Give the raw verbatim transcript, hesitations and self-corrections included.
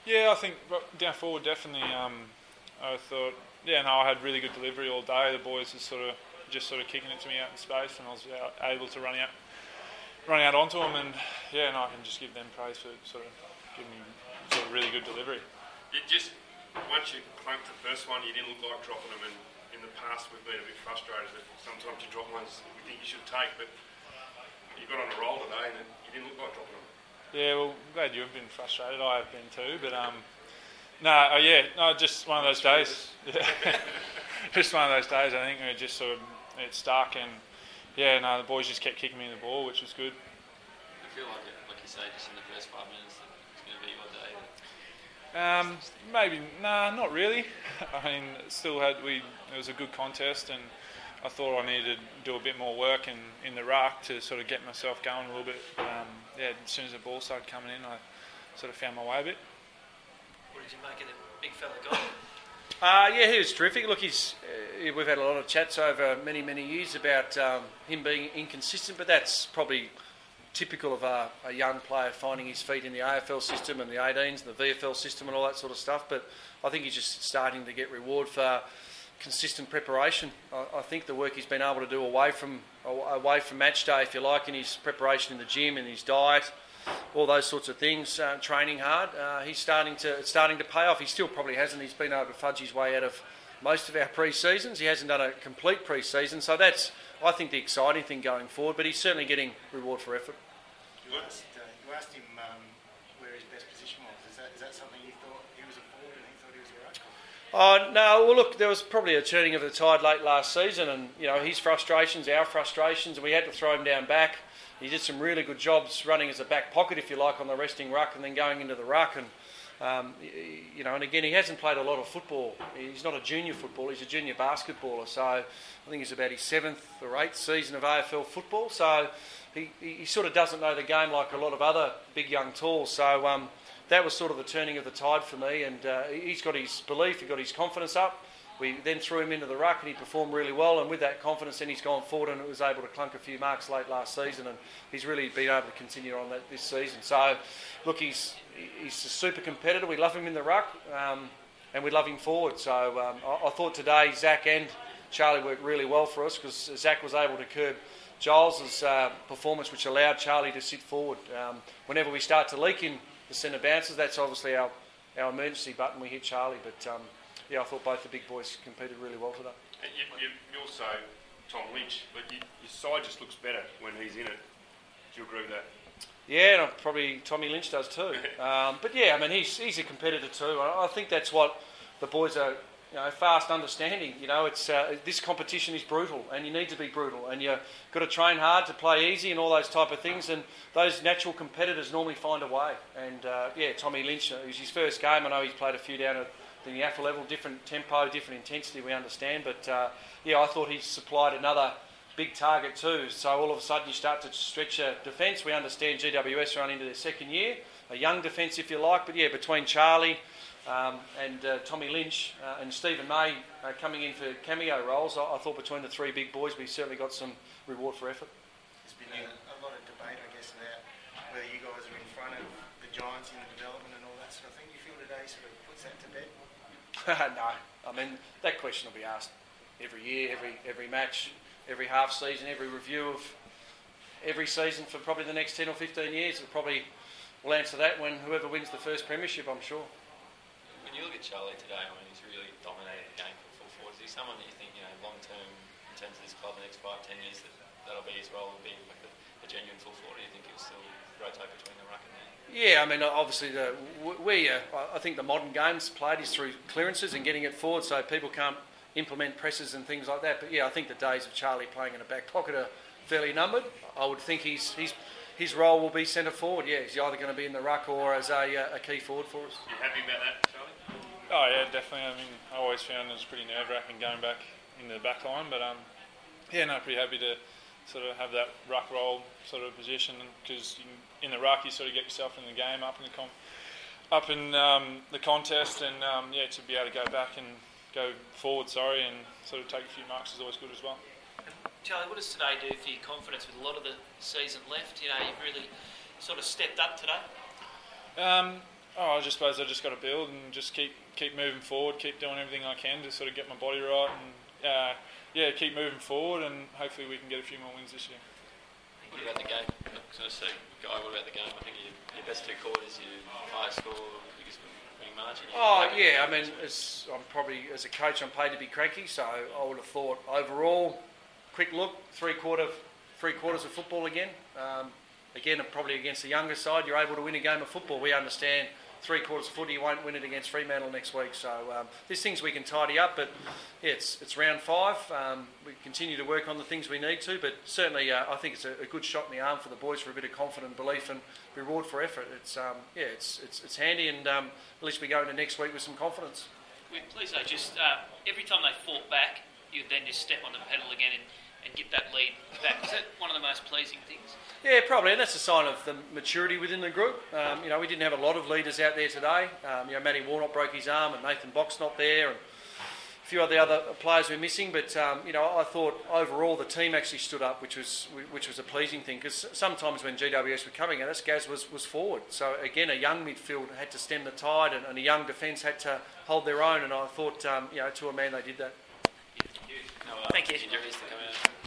Yeah, I think down forward definitely. Um, I thought, yeah, no, I had really good delivery all day. The boys were sort of just sort of kicking it to me out in space, and I was able to run out, run out onto them, and yeah, and I can just give them praise for sort of giving me sort of really good delivery. It just once you clunked the first one, you didn't look like dropping them, and in the past we've been a bit frustrated that sometimes you drop ones that we think you should take, but you got on a roll today, and you didn't look like dropping them. Yeah, well, I'm glad you've been frustrated. I have been too, but um, no, oh, yeah, no, just one of those days. Yeah. Just one of those days. I think we just sort of it stuck, and yeah, no, the boys just kept kicking me in the ball, which was good. I feel like it, like you say, just in the first five minutes, that it's going to be your day. Um, maybe, nah, not really. I mean, still had we. It was a good contest, and I thought I needed to do a bit more work in, in the ruck to sort of get myself going a little bit. Um, yeah, as soon as the ball started coming in, I sort of found my way a bit. What did you make of the big fella guy? Uh, yeah, he was terrific. Look, he's. Uh, we've had a lot of chats over many, many years about um, him being inconsistent, but that's probably typical of a, a young player finding his feet in the A F L system and the eighteens and the V F L system and all that sort of stuff. But I think he's just starting to get reward for consistent preparation. I, I think the work he's been able to do away from away from match day, if you like, in his preparation in the gym and his diet, all those sorts of things, uh, training hard, uh, he's starting to it's starting to pay off. He still probably hasn't. He's been able to fudge his way out of most of our pre-seasons. He hasn't done a complete pre-season, so that's, I think, the exciting thing going forward. But he's certainly getting reward for effort. You asked, uh, you asked him um, where his best position was. Is that, is that something you thought he was a forward and he thought he was a ruck? Oh, no, well, look, there was probably a turning of the tide late last season, and, you know, his frustrations, our frustrations, and we had to throw him down back. He did some really good jobs running as a back pocket, if you like, on the resting ruck and then going into the ruck. And, um, you know, and again, he hasn't played a lot of football. He's not a junior footballer, he's a junior basketballer. So I think he's about his seventh or eighth season of A F L football. So he, he sort of doesn't know the game like a lot of other big young tools. So um, that was sort of the turning of the tide for me. And uh, he's got his belief, he got his confidence up. We then threw him into the ruck and he performed really well, and with that confidence then he's gone forward and was able to clunk a few marks late last season, and he's really been able to continue on that this season. So look, he's he's a super competitor. We love him in the ruck, um, and we love him forward. So um, I, I thought today Zach and Charlie worked really well for us, because Zach was able to curb Giles' uh, performance, which allowed Charlie to sit forward. Um, whenever we start to leak in the centre bounces, that's obviously our, our emergency button. We hit Charlie, but um, yeah, I thought both the big boys competed really well today. And you, you, you also, Tom Lynch, but you, your side just looks better when he's in it. Do you agree with that? Yeah, and probably Tommy Lynch does too. um, but yeah, I mean, he's he's a competitor too. I, I think that's what the boys are, you know, fast understanding. You know, it's uh, this competition is brutal, and you need to be brutal, and you've got to train hard to play easy and all those type of things. And those natural competitors normally find a way. And uh, yeah, Tommy Lynch, it was his first game. I know he's played a few down at the N Y A F L level, different tempo, different intensity, we understand. But uh, yeah, I thought he supplied another big target too. So all of a sudden you start to stretch a defence. We understand G W S are into their second year, a young defence if you like. But yeah, between Charlie um, and uh, Tommy Lynch uh, and Stephen May uh, coming in for cameo roles, I, I thought between the three big boys we certainly got some reward for effort. There's been a, a lot of debate, I guess, about whether you guys are in front of the Giants in the development and all that sort of thing. Do you feel today sort of puts that to bed? No, I mean, that question will be asked every year, every every match, every half season, every review of every season for probably the next ten or fifteen years. We'll probably will answer that when whoever wins the first premiership, I'm sure. When you look at Charlie today, I mean, he's really dominated the game for full forward. Is he someone that you think, you know, long term in terms of this club, the next five, ten years, that that'll be his role, will be like a, a genuine full forward? Or do you think he'll still rotate between the ruck and the... Yeah, I mean, obviously, the, we, uh, I think the modern game's played is through clearances and getting it forward, so people can't implement presses and things like that. But yeah, I think the days of Charlie playing in a back pocket are fairly numbered. I would think he's, he's, his role will be centre forward. Yeah, he's either going to be in the ruck or as a, a key forward for us. You happy about that, Charlie? Oh yeah, definitely. I mean, I always found it was pretty nerve-wracking going back in the back line, but um, yeah, no, pretty happy to sort of have that ruck roll sort of position, because in the ruck you sort of get yourself in the game, up in the com- up in um, the contest, and um, yeah, to be able to go back and go forward, sorry, and sort of take a few marks is always good as well. Charlie, what does today do for your confidence with a lot of the season left? You know, you've really sort of stepped up today. Um, Oh, I just suppose I just got to build and just keep keep moving forward, keep doing everything I can to sort of get my body right, and uh, yeah, keep moving forward, and hopefully we can get a few more wins this year. What about the game? I was going to say, Guy, what about the game? I think your, your best two quarters, your highest score, biggest winning margin. Oh yeah, I mean, as I'm probably as a coach, I'm paid to be cranky, so I would have thought overall, quick look, three quarter, three quarters of football again. Um, again, probably against the younger side, you're able to win a game of football. We understand three quarters of footy, you won't win it against Fremantle next week. So um, there's things we can tidy up, but yeah, it's it's round five. Um, we continue to work on the things we need to, but certainly uh, I think it's a, a good shot in the arm for the boys for a bit of confidence, belief, and reward for effort. It's um, yeah, it's it's it's handy, and um, at least we go into next week with some confidence. With Lizzo, just uh, every time they fought back, you would then just step on the pedal again and, and get that lead back. Is that one of the most pleasing things? Yeah, probably, and that's a sign of the maturity within the group. Um, you know, we didn't have a lot of leaders out there today. Um, you know, Matty Warnock broke his arm, and Nathan Box not there, and a few of the other players were missing. But um, you know, I thought overall the team actually stood up, which was which was a pleasing thing. Because sometimes when G W S were coming at us, Gaz was, was forward. So again, a young midfield had to stem the tide, and, and a young defence had to hold their own. And I thought, um, you know, to a man, they did that. No, uh, Thank you. Injuries to come out.